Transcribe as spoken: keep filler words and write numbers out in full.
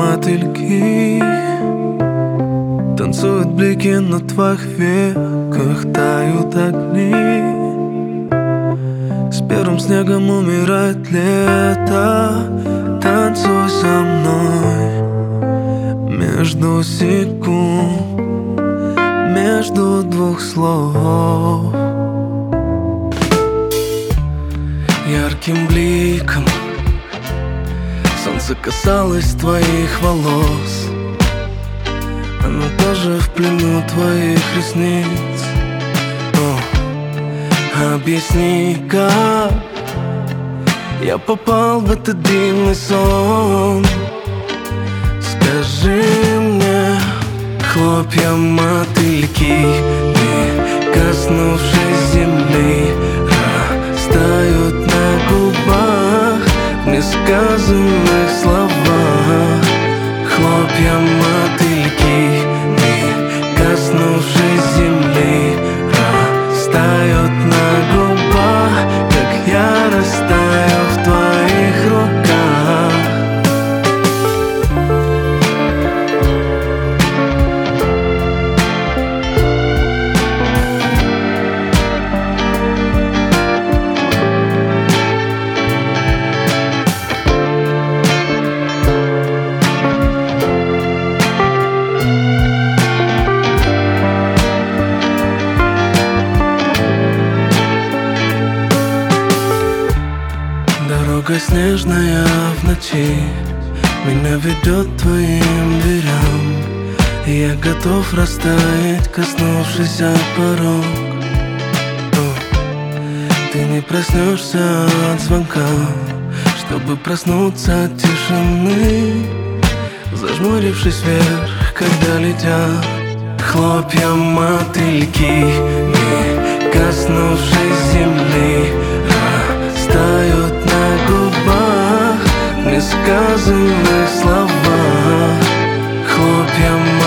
мотыльки. Танцуют блики на твоих веках, тают огни. С первым снегом умирает лето. Танцуй со мной между секунд, между двух слов. Ярким бликом солнце касалось твоих волос. Оно тоже в плену твоих ресниц. О, объясни, как я попал в этот дивный сон. Скажи мне, хлопья мотыльки, не коснувшись земли, растают на губах в несказанных словах. Хлопья мотыльки, не коснувшись земли, растают на губах, как я растаю в твоих руках. Дорога снежная в ночи меня ведет к твоим дверям, и я готов растаять, коснувшись о порог. Ты не проснешься от звонка, чтобы проснуться от тишины, зажмурившись вверх, когда летят хлопья мотыльки, не коснувшись земли, растают на губах в несказанных словах. Хлопья